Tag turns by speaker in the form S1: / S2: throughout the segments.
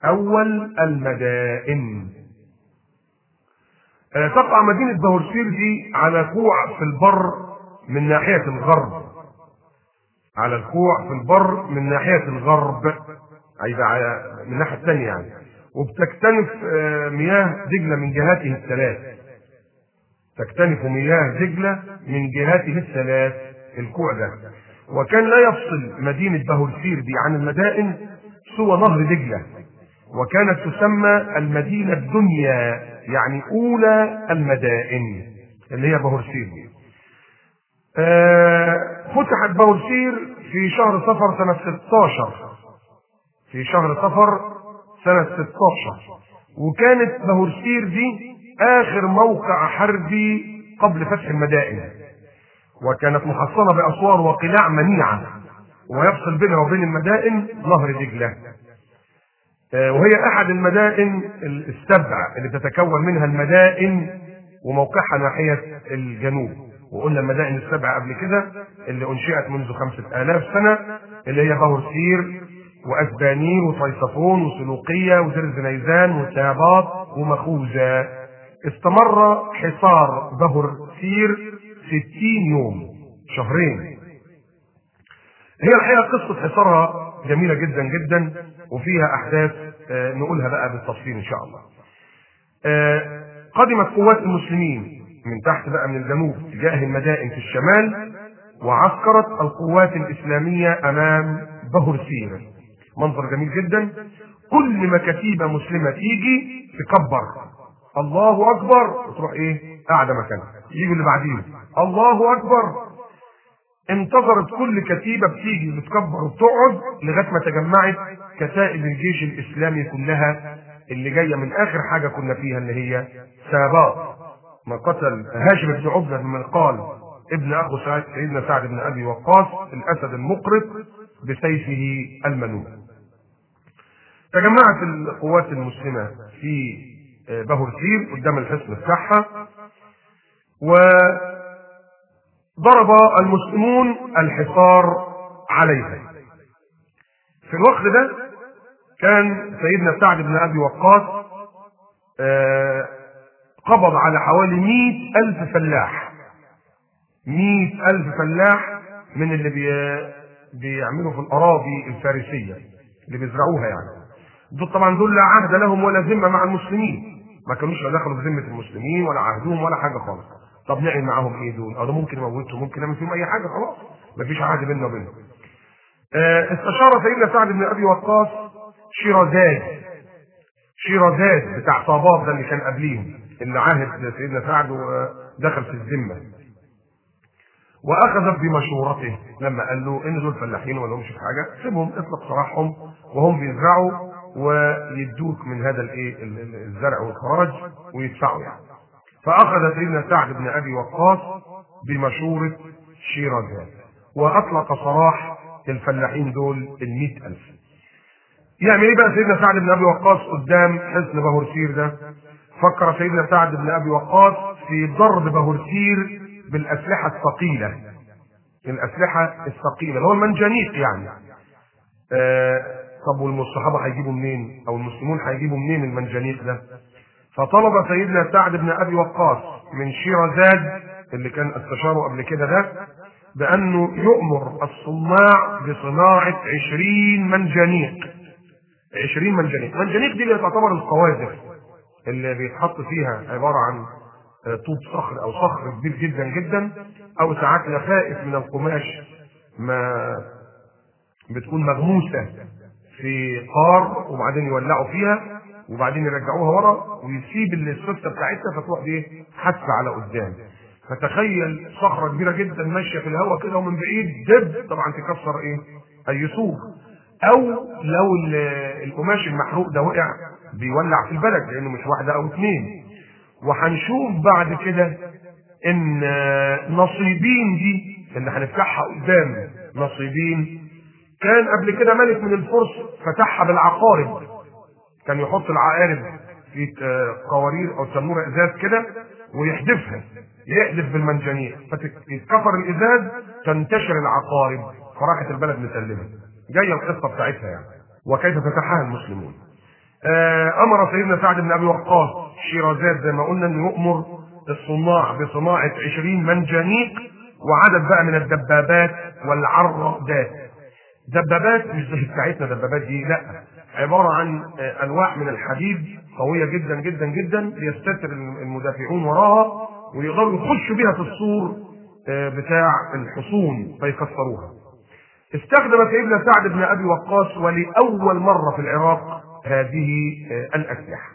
S1: أول المدائن. تقع مدينة بهورسير دي على كوع في البر من ناحية الغرب، على الكوع في البر من ناحية الغرب، أيضا من الناحية الثانية يعني. وبتكتنف مياه دجلة من جهاته الثلاث، تكتنف مياه دجلة من جهاته الثلاث الكوع ده. وكان لا يفصل مدينة بهورسير دي عن المدائن سوى نهر دجلة، وكانت تسمى المدينة الدنيا، يعني أولى المدائن اللي هي بهورسير دي. فتحت بهورسير في شهر صفر سنة 16، في شهر صفر سنة 16. وكانت بهورسير دي آخر موقع حربي قبل فتح المدائن، وكانت محصنة بأسوار وقلاع منيعة، ويفصل بينها وبين المدائن نهر دجلة. وهي أحد المدائن السبع اللي تتكون منها المدائن وموقعها ناحية الجنوب. وقلنا المدائن السبع قبل كده اللي أنشئت منذ 5000 سنة، اللي هي بهورسير وأسبانير وطيصفون وسلوقية ودير زنيزان وتاباط ومخوزة. استمر حصار بهورسير 60 يوم، شهرين. هي الحقيقة قصة حصارها جميلة جدا جدا، وفيها أحداث نقولها بقى بالتفصيل إن شاء الله. قدمت قوات المسلمين من تحت بقى من الجنوب تجاه المدائن في الشمال، وعسكرت القوات الإسلامية أمام بهورسير. منظر جميل جدا. كل ما كتيبة مسلمة تيجي تكبر الله أكبر وتروح إيه قاعدة مكانها، يجوا اللي بعدين الله أكبر. انتظرت كل كتيبة بتيجي بتكبر وبتقعد لغاية ما تجمعت كتائب الجيش الإسلامي كلها اللي جاية من آخر حاجة كنا فيها اللي هي ساباط، ما قتل هاشم بن عبدة بن منقال ابن أخو سيدنا سعد بن أبي وقاص الأسد المقرط بسيفه المنون. تجمعت القوات المسلمة في بهورسير قدام الحصن بتاعها، وضرب المسلمون الحصار عليها. في الوقت ده كان سيدنا سعد بن أبي وقاص قبض على حوالي 100,000 فلاح، 100,000 فلاح من اللي بيعملوا في الأراضي الفارسية اللي بيزرعوها يعني. دول طبعا دول لا عهد لهم ولا ذمة مع المسلمين، ما كانوش دخلوا في ذمة المسلمين ولا عهدهم ولا حاجة خالص. طب نعمل معاهم ايه دول؟ او ممكن نموتهم، ممكن نعمل فيهم اي حاجة، خلاص مفيش عهد بيننا وبينهم. استشار سيدنا سعد بن ابي وقاص شيرازاد بتاع صاباب ده اللي كان قبليهم، اللي عاهد سيدنا سعد ودخل في الذمة، واخذ بمشورته لما قال له ان دول فلاحين ولا همش في حاجه، سيبهم اطلق سراحهم وهم بيزرعوا ويدوك من هذا الايه الزرع والخراج ويدفعوا يعني. فاخذ سيدنا سعد بن ابي وقاص بمشوره شيرازاد واطلق سراح الفلاحين دول 100,000. يعمل ايه بقى سيدنا سعد بن ابي وقاص قدام حصن بهورسير ده؟ فكر سيدنا سعد بن ابي وقاص في ضرب بهورسير بالاسلحه الثقيله، الاسلحه الثقيله اللي هو المنجنيق يعني. طب والصحابه هيجيبوا منين او المسلمون هيجيبوا منين المنجنيق ده؟ فطلب سيدنا سعد بن ابي وقاص من شيرازاد اللي كان استشاره قبل كده ده بانه يؤمر الصناع بصناعه 20 منجنيق. 20 منجنيق. منجنيق دي اللي تعتبر القواذف اللي بيتحط فيها عباره عن طوب صخر او صخر كبير جدا جدا، او ساعات لفائف من القماش ما بتكون مغموسه في قار وبعدين يولعوا فيها وبعدين يرجعوها ورا ويسيب السفته بتاعتها فتروح بايه حادثه على قدام. فتخيل صخره كبيره جدا ماشيه في الهواء كده ومن بعيد دب طبعا تكسر ايه اي سور، او لو القماش المحروق ده وقع بيولع في البلد لانه مش واحده او اثنين. وهنشوف بعد كده ان نصيبين دي اللي هنفتحها قدام، نصيبين كان قبل كده ملك من الفرس فتحها بالعقارب، كان يحط العقارب في قوارير او تنوره ازاز كده ويحدفها، يحدف بالمنجنيق فتتكسر الازاز تنتشر العقارب فراحت البلد مسلمه. جايه القصه بتاعتها يعني وكيف فتحها المسلمون. امر سيدنا سعد بن ابي وقاص شيرازات زي ما قلنا انه يؤمر الصناع بصناعه 20 منجنيق وعدد بقى من الدبابات والعرادات. دبابات مش زي بتاعتنا دبابات دي، لا، عباره عن انواع من الحديد قويه جدا جدا جدا ليستتر المدافعون وراها ويقدروا يخشوا بها في السور بتاع الحصون فيكسروها. استخدم سيدنا سعد بن ابي وقاص ولاول مره في العراق هذه الاسلحه.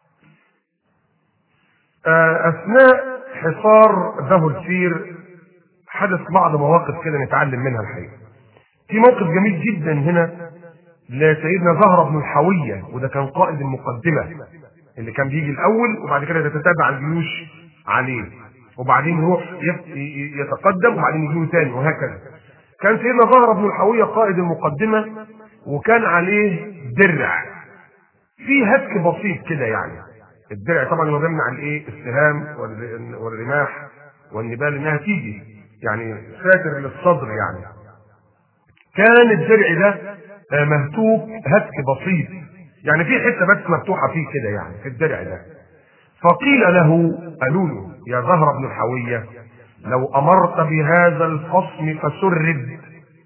S1: اثناء حصار ذو الفير حدث بعض مواقف كده نتعلم منها الحقيقه. في موقف جميل جدا هنا لسيدنا زهرة بن الحوية، وده كان قائد المقدمة اللي كان بيجي الأول وبعد كده تتتابع الجيوش عليه وبعدين يروح يتقدم وبعدين يجيله تاني وهكذا. كان سيدنا زهرة بن الحوية قائد المقدمة وكان عليه درع فيه هتك بسيط كده يعني. الدرع طبعا هو بيمنع الايه؟ السهام والرماح والنبال انها تيجي، يعني ساتر للصدر يعني. كان الدرع ده مهتوك هتك بسيط، يعني في حته بس مفتوحه فيه كده يعني في الدرع ده. فقيل له، قالوا له يا زهرة بن الحوية لو امرت بهذا الخصم فسرد،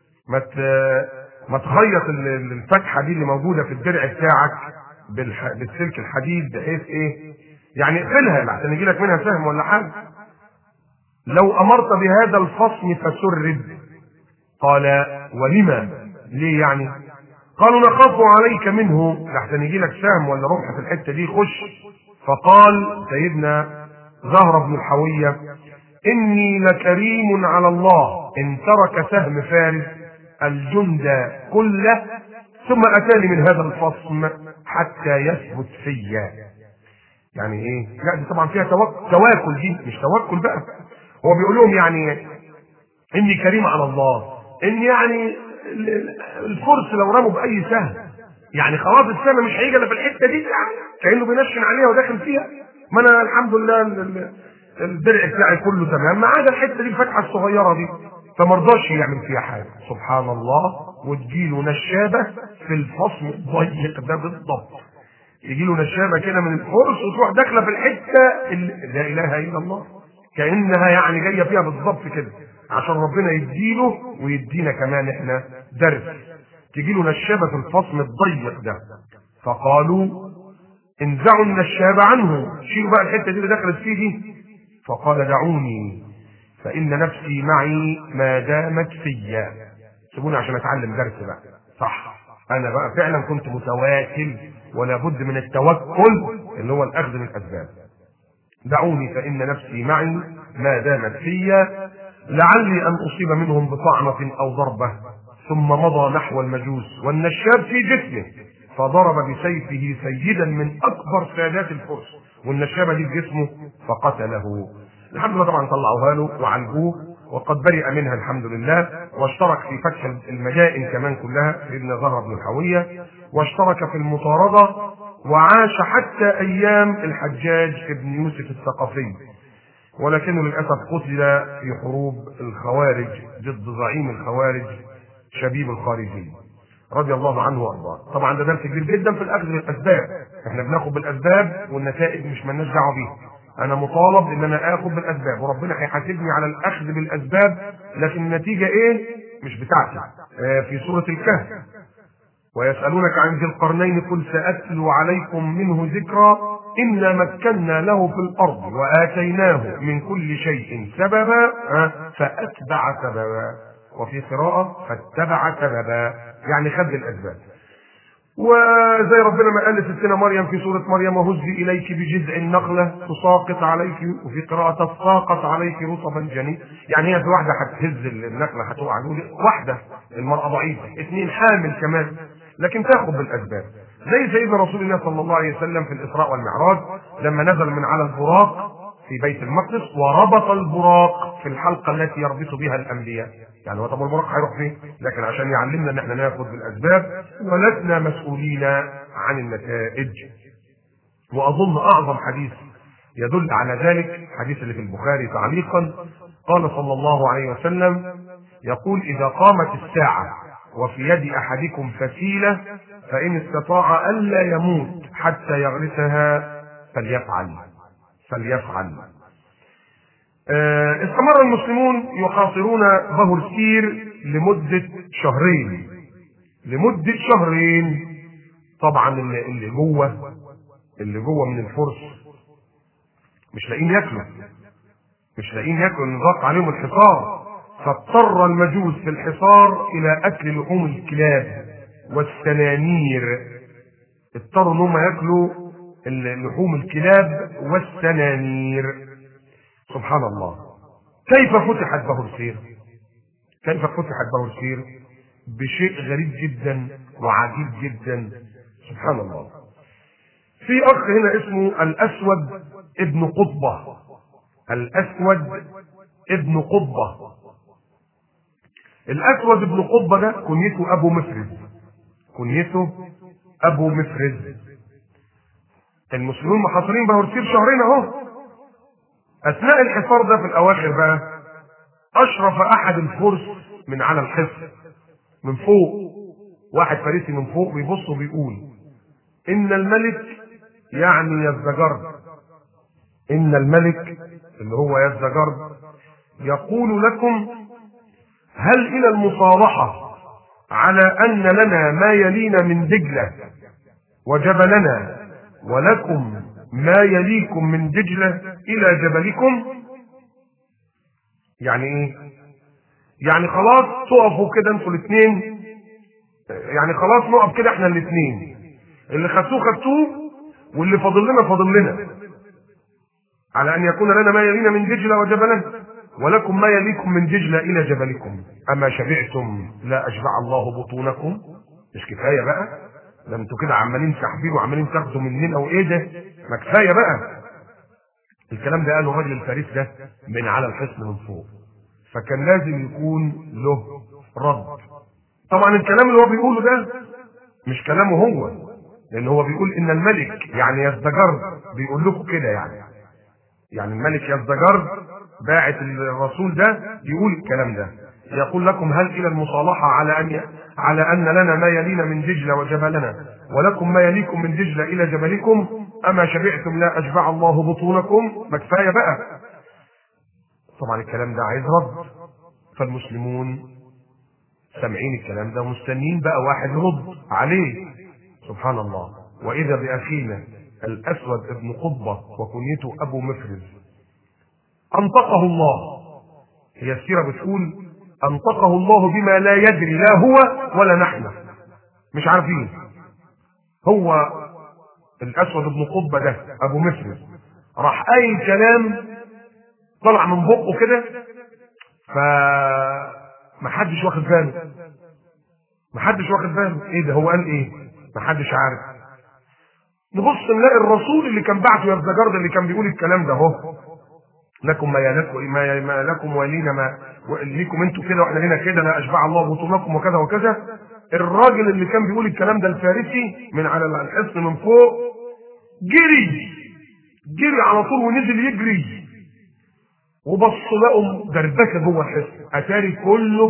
S1: ما تخيط الفتحه دي اللي موجوده في الدرع بتاعك بالسلك الحديد بحيث ايه؟ يعني اقفلها عشان يجي لك منها سهم ولا حاجه. لو امرت بهذا الخصم فسرد. قال ولما؟ ليه يعني؟ قالوا نخاف عليك منه لحسن يجي لك سهم ولا رمح في الحته دي خش. فقال سيدنا زهرة بن الحوية اني لكريم على الله ان ترك سهم فارس الجند كله ثم اتاني من هذا الخصم حتى يثبت فيا. يعني ايه؟ لا دي طبعا فيها تواكل، دي مش توكل بقى. هو بيقول لهم يعني اني كريم على الله، ان يعني الفرس لو رموا باي سهم يعني خلاص السهم مش هيجي الا في الحته دي، يعني كانه بينشن عليها وداخل فيها. ما انا الحمد لله الدرع بتاعي كله تمام ما عدا الحته دي الفتحه الصغيره دي، فما رضاش يعمل فيها حاجه. سبحان الله. وتجيله نشابه في الفصل الضيق ده بالضبط، يجيله نشابه كده من الفرس وتروح داخله في الحته لا اله الا الله، كانها يعني جايه فيها بالضبط كده، عشان ربنا يديله ويدينا كمان احنا درس. تجيله نشابه في الفصل الضيق ده. فقالوا انزعوا النشاب عنه، شيلوا بقى الحته دي اللي دخلت فيه دي. فقال دعوني فان نفسي معي ما دامت فيا، سيبوني عشان اتعلم درس بقى. صح، انا بقى فعلا كنت متواكل ولا بد من التوكل اللي هو الاخذ من الاسباب. دعوني فان نفسي معي ما دامت فيا لعلي ان اصيب منهم بطعنه او ضربه. ثم مضى نحو المجوس والنشاب في جسمه فضرب بسيفه سيدا من اكبر سادات الفرس والنشابه دي في جسمه فقتله. الحمد لله طبعا طلعوها له وعالجوه وقد برئ منها الحمد لله، واشترك في فتح المدائن كمان كلها سيدنا زهرة بن الحوية، واشترك في المطاردة وعاش حتى ايام الحجاج ابن يوسف الثقفي، ولكنه للاسف قتل في حروب الخوارج ضد زعيم الخوارج شبيب الخارجي رضي الله عنه وارضاه. طبعا ده درس كبير جدا في الاخذ بالاسباب، احنا بناخد بالاسباب والنتائج مش مالناش دعوه بيها. انا مطالب ان انا اخد بالاسباب وربنا هيحاسبني على الاخذ بالاسباب، لكن النتيجه ايه مش بتاعتي. في سوره الكهف ويسالونك عن ذي القرنين قل ساتلو عليكم منه ذكرا انا مكنا له في الارض واتيناه من كل شيء سببا فاتبع سببا، وفي قراءه فاتبع سببا يعني خد الاسباب. وزي ربنا ما قال لستنا مريم في سورة مريم وهزي إليك بجذع النخلة تساقط عليك، وفي قراءة تساقط عليك رطبا جني، يعني هي في واحدة هتهز النخلة هتقع، واحدة المرأة ضعيفة، اثنين حامل كمان، لكن تاخذ بالأسباب. زي سيدنا رسول الله صلى الله عليه وسلم في الإسراء والمعراج لما نزل من على البراق في بيت المقدس وربط البراق في الحلقة التي يربط بها الأنبياء. يعني هو طب البراق هيروح فين؟ لكن عشان يعلمنا ان احنا ناخذ بالاسباب ولسنا مسؤولين عن النتائج. واظن اعظم حديث يدل على ذلك حديث اللي في البخاري تعليقا، قال صلى الله عليه وسلم يقول اذا قامت الساعه وفي يد احدكم فتيله فان استطاع الا يموت حتى يغرسها فليفعل. استمر المسلمون يحاصرون بهرسير لمدة شهرين. طبعا اللي جوه من الفرس مش لاقيين ياكلوا نضاق عليهم الحصار، فاضطر المجوس في الحصار الى اكل لحوم الكلاب والسنانير. اضطروا انهم ياكلوا لحوم الكلاب والسنانير. سبحان الله. كيف فتحت بهرسير؟ بشيء غريب جدا وعجيب جدا. سبحان الله. في اخ هنا اسمه الاسود ابن قطبة. الاسود ابن قطبة ده كنيته ابو مفرز. المسلمين محاصرين بهرسير شهرين اهو. اثناء الحصار ده في الاواخر بقى اشرف احد الفرس من على الحصن من فوق، واحد فارسي من فوق بيبص وبيقول: ان الملك يعني يزدجرد، ان الملك اللي هو يزدجرد يقول لكم: هل الى المصالحة على ان لنا ما يلينا من دجلة وجبلنا ولكم ما يليكم من دجلة الى جبلكم؟ يعني ايه؟ يعني خلاص تقفوا كده انتوا الاثنين، يعني خلاص نقف كده احنا الاثنين، اللي خدتوه واللي فاضل لنا على ان يكون لنا ما يلينا من دجلة وجبلنا ولكم ما يليكم من دجلة الى جبلكم. اما شبعتم لا اشبع الله بطونكم؟ مش كفايه بقى؟ ده انتوا كده عمالين تحبيروا وعمالين تاخدوا مننا وايه ده؟ ما كفايه بقى. الكلام ده قاله الراجل الفارس ده من على الحصن من فوق، فكان لازم يكون له رد. طبعا الكلام اللي هو بيقوله ده مش كلامه هو، لان هو بيقول ان الملك يعني يزدجرد بيقول لكم كده، يعني الملك يزدجرد باعت الرسول ده يقول الكلام ده، يقول لكم: هل الى المصالحه على ان لنا ما يلينا من دجله وجبلنا ولكم ما يليكم من دجله الى جبلكم؟ اما شبعتم لا اشبع الله بطونكم؟ ما كفايه بقى. طبعا الكلام ده عايز رد، فالمسلمون سامعين الكلام ده ومستنيين بقى واحد يرد عليه. سبحان الله. واذا باخينا الاسود ابن قطبة وكنيته ابو مفرز انطقه الله. هي السيره بتقول انطقه الله بما لا يدري لا هو ولا نحن، مش عارفين. هو الاسود ابن قطبة ده ابو مفرز راح قايل كلام طلع من بقه كده، فمحدش واخد باله. ايه ده؟ هو قال ايه؟ محدش عارف. نبص نلاقي الرسول اللي كان بعته يزدجرد اللي كان بيقول الكلام ده اهو: لكم ما لكم ولينا ما ليكم انتوا كده واحنا لينا كده، لا اشبع الله بطونكم وكذا وكذا. الراجل اللي كان بيقول الكلام ده الفارسي من على الحصن من فوق جري على طول ونزل يجري، وبص لقوا دربكه جوه الحصن، اتاري كله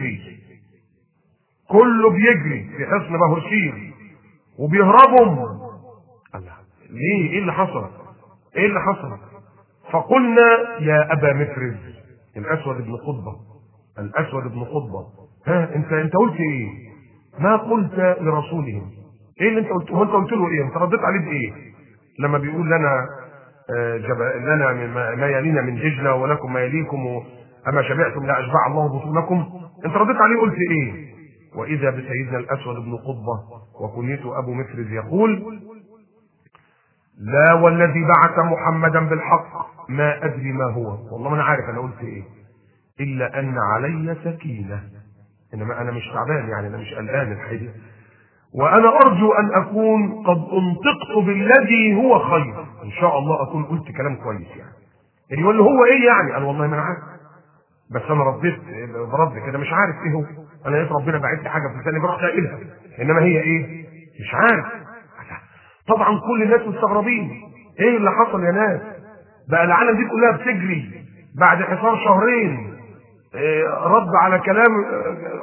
S1: بيجري في حصن بهرسير وبيهربوا. الله، ليه؟ ايه اللي حصل؟ فقلنا: يا ابا مفرز، الاسود بن قطبة، ها انت قلت ايه؟ ما قلت لرسولهم؟ ايه اللي انت قلته؟ انت قلت له ايه؟ انت رديت عليه بايه لما بيقول لنا لنا ما يلينا من دجله ولكم ما يليكم اما شبعتم لا اشبع الله بطونكم؟ انت رديت عليه قلت ايه؟ واذا بسيدنا الاسود بن قطبة وكنيته ابو مفرز يقول: لا والذي بعث محمدا بالحق ما ادري ما هو، والله ما انا عارف انا قلت ايه، الا ان علي سكينه، انما انا مش تعبان، يعني انا مش قلقان الحقيقه، وانا ارجو ان اكون قد انطقت بالذي هو خير، ان شاء الله اكون قلت كلام كويس. يعني يقول له هو ايه يعني؟ قال: والله ما انا عارف، بس انا رديت برد كده مش عارف ايه هو، انا لقيت ربنا باعت لي حاجه في لساني بروح قايلها، انما هي ايه؟ مش عارف. طبعا كل الناس مستغربين، ايه اللي حصل يا ناس؟ بقى العالم دي كلها بتجري بعد حصار شهرين رد على كلام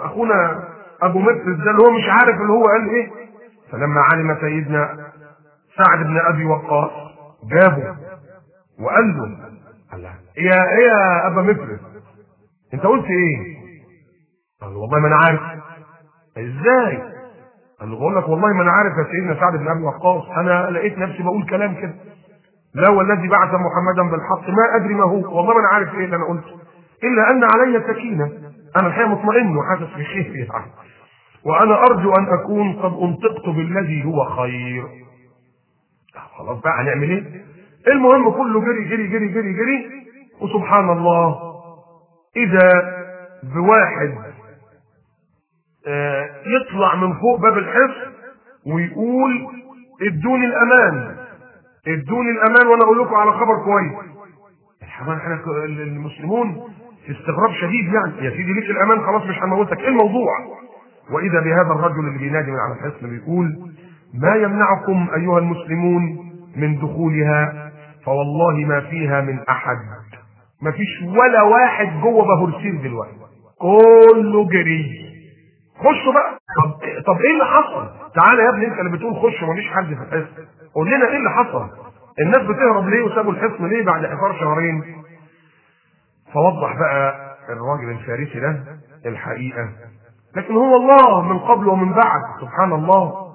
S1: اخونا ابو مفرز ده اللي هو مش عارف اللي هو قال ايه. فلما علم سيدنا سعد بن ابي وقاص جابه وقال له: الله، ايه يا ابا مفرس، انت قلت ايه؟ قال له: والله ما انا عارف. ازاي؟ قال له: بقول لك والله ما انا عارف يا سيدنا سعد بن ابي وقاص، انا لقيت نفسي بقول كلام كده، لا والذي بعث محمدا بالحق ما ادري ما هو، والله ما انا عارف ايه اللي انا قلته، الا ان علي سكينه، انا الحقيقه مطمئن وحاسس بخير يعني، وانا ارجو ان اكون قد انطقت بالذي هو خير. خلاص بقى هنعمل ايه؟ المهم كله جري جري جري جري جري، وسبحان الله اذا بواحد يطلع من فوق باب الحصن ويقول: ادوني الامان، ادوني الامان وانا اقول لكم على خبر كويس. طبعا احنا المسلمون في استغراب شديد، يعني يا سيدي ليك الامان خلاص مش هنموتك، ايه الموضوع؟ واذا بهذا الرجل اللي بينادي من على الحصن بيقول: ما يمنعكم ايها المسلمون من دخولها، فوالله ما فيها من احد، ما فيش ولا واحد جوه بهرسير دلوقتي، كله جري. خشوا بقى. طب ايه اللي حصل؟ تعالى يا ابني انت اللي بتقول خش ومفيش حد في الحصن، قول لنا ايه اللي حصل؟ الناس بتهرب ليه وسابوا الحصن ليه بعد حصار شهرين؟ فوضح بقى الراجل الفارسي ده الحقيقه، لكن هو الله من قبل ومن بعد سبحان الله.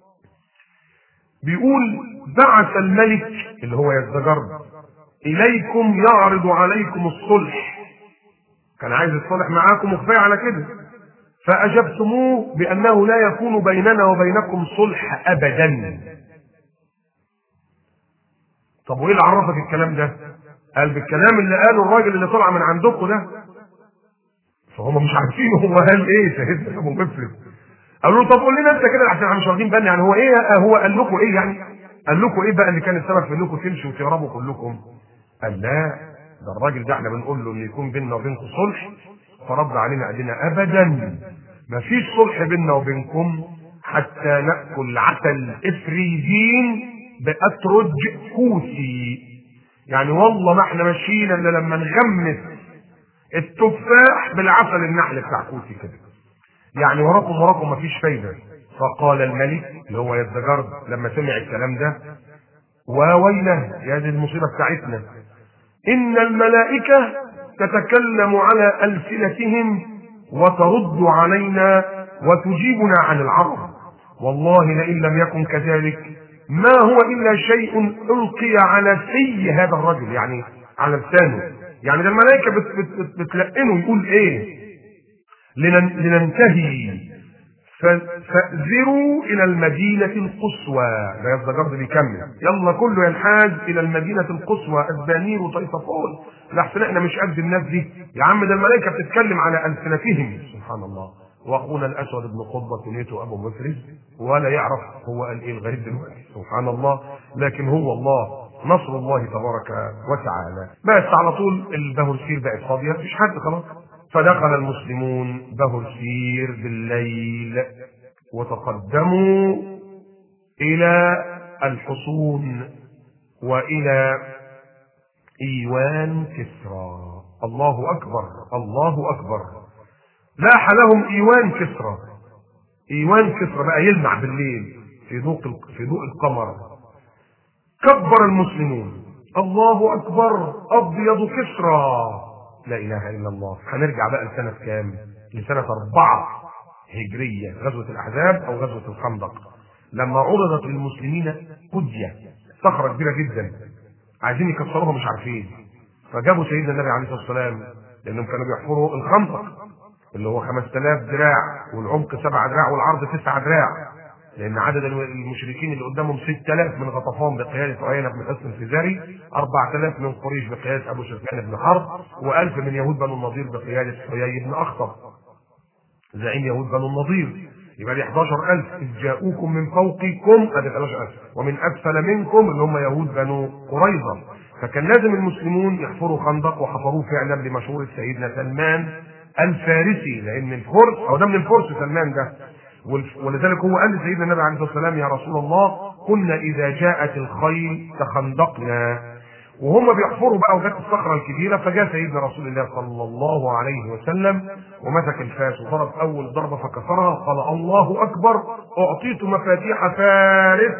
S1: بيقول: بعث الملك اللي هو يزدجرد اليكم يعرض عليكم الصلح، كان عايز الصلح معاكم وكفايه على كده، فاجبتموه بانه لا يكون بيننا وبينكم صلح ابدا. طب وايه اللي عرفك الكلام ده؟ قال: بالكلام اللي قاله الراجل اللي طلع من عندكم ده. فهم مش عارفين هو قال ايه سيدنا ابو مفرد. قالوا له: طب قول لنا انت كده عشان احنا مش واخدين بالنا، يعني هو ايه، هو قال لكم ايه يعني؟ قال لكم ايه بقى اللي كان السبب في انكم تمشوا وتهربوا كلكم؟ قال: لا، ده الراجل ده احنا بنقول له ان يكون بيننا وبينكم صلح، فرد علينا قال لنا: ابدا ما فيش صلح بيننا وبينكم حتى ناكل عسل افريزين باترج كوسي، يعني والله ما احنا ماشيين الا لما نغمس التفاح بالعسل النحل بتاع كوسي كده، يعني وراكم ما فيش فايده. فقال الملك اللي هو يزدجرد لما سمع الكلام ده: وويله يا دي المصيبه بتاعتنا، ان الملائكه تتكلم على السنتهم وترد علينا وتجيبنا عن العرب، والله لئن لم يكن كذلك ما هو الا شيء القي على في هذا الرجل، يعني على لسانه، يعني ده الملائكه بتلقنه يقول ايه؟ لننتهي فأذروا إلى المدينة القصوى. ده يزدجرد بيكمل: يلا كله ينحاز إلى المدينة القصوى الدانير وطيطفون، لحسن احنا مش قد الناس دي يا عم، ده الملائكة بتتكلم على ألسنتهم. سبحان الله. وأخونا الأسود بن قطبة كنيته أبو مفرز ولا يعرف هو قال إيه لغاية دلوقتي سبحان الله، لكن هو الله نصر الله تبارك وتعالى. بس على طول البهرسير بقت فاضية مفيش حد خلاص. فدخل المسلمون بهرسير بالليل وتقدموا إلى الحصون وإلى إيوان كسرى. الله أكبر الله أكبر. لاح لهم إيوان كسرى. إيوان كسرى بقى يلمع بالليل في ضوء القمر. كبر المسلمون: الله أكبر أبيض كسرى. لا إله إلا الله. هنرجع بقى لسنة كام؟ لسنة 4 هجرية، غزوة الأحزاب أو غزوة الخندق، لما عرضت للمسلمين قدية، صخرة كبيرة جدا عايزين يكسروها مش عارفين، فجابوا سيدنا النبي عليه الصلاة والسلام، لأنهم كانوا بيحفروا الخندق اللي هو 5000 دراع والعمق 7 دراع والعرض 9 دراع، لأن عدد المشركين اللي قدامهم 6000 من غطفان بقيادة عيينة بن حصن الفزاري، 4000 من قريش بقيادة أبو سفيان بن حرب، و1000 من يهود بنو النضير بقيادة حيي بن أخطب زعيم يهود بنو النضير. يبقى دي 11000. إذ جاءوكم من فوقكم أدي 11000 ومن أسفل منكم اللي هم يهود بنو قريظة. فكان لازم المسلمون يحفروا خندق، وحفروه فعلا بمشورة سيدنا سلمان الفارسي، لأن الفرس أو ده من الفرس سلمان ده، ولذلك هو قال لسيدنا النبي عليه الصلاه والسلام: يا رسول الله كنا اذا جاءت الخيل تخندقنا. وهم بيحفروا بقى وجت الصخره الكبيره، فجاء سيدنا رسول الله صلى الله عليه وسلم ومسك الفاس وضرب اول ضربه فكسرها، قال: الله اكبر، اعطيت مفاتيح فارس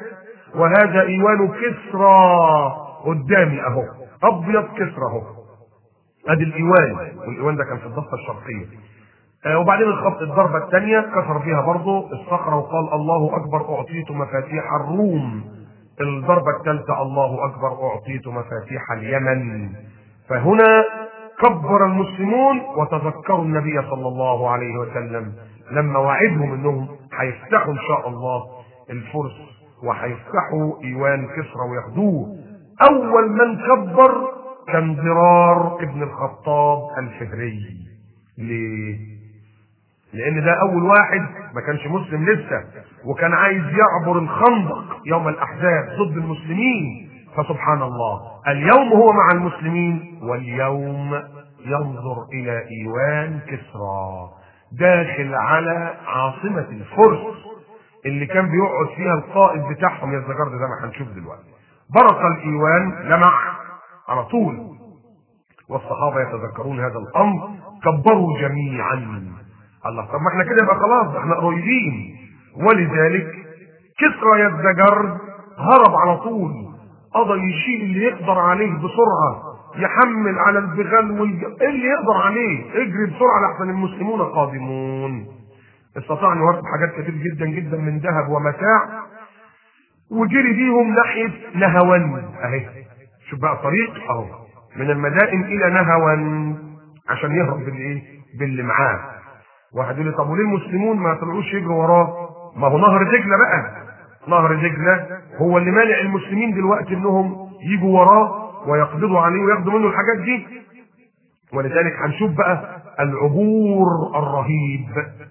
S1: وهذا ايوان كسرى قدامي اهو، ابيض كسرى اهو، ادي الايوان، والايوان ده كان في الضفه الشرقيه. وبعدين الضربه الثانيه كسر فيها برضه الصخره وقال الله اكبر اعطيت مفاتيح الروم. الضربه الثالثه الله اكبر اعطيت مفاتيح اليمن. فهنا كبر المسلمون وتذكروا النبي صلى الله عليه وسلم لما وعدهم انهم هيفتحوا ان شاء الله الفرس وهيفتحوا ايوان كسرى وياخدوه. اول من كبر كان ضرار ابن الخطاب الفهري. ليه؟ لان ده اول واحد ما كانش مسلم لسه، وكان عايز يعبر الخندق يوم الاحزاب ضد المسلمين. فسبحان الله، اليوم هو مع المسلمين واليوم ينظر الى ايوان كسرى داخل على عاصمة الفرس اللي كان بيقعد فيها القائد بتاعهم يزدجرد زي ما هنشوف دلوقتي. برق الايوان لمع على طول، والصحابة يتذكرون هذا الامر، كبروا جميعا. الله، طب ما احنا كده يبقى خلاص احنا قريبين. ولذلك كسرى يزدجرد هرب على طول، قضى يشيل اللي يقدر عليه بسرعة، يحمل على البغال اللي يقدر عليه، اجري بسرعة لحسن المسلمون قادمون. استطاع انه يركب حاجات كتير جدا جدا من ذهب ومتاع، وجري بيهم ناحية نهوان اهي. شوف بقى الطريق اهو من المدائن الى نهوان عشان يهرب بالايه؟ باللي معاه. واحد يقول لي طب وليه المسلمون ما طلعوش يجروا وراه؟ ما هو نهر دجله بقى، نهر دجله هو اللي مانع المسلمين دلوقتي انهم يجوا وراه ويقبضوا عليه وياخدوا منه الحاجات دي. ولذلك هنشوف بقى العبور الرهيب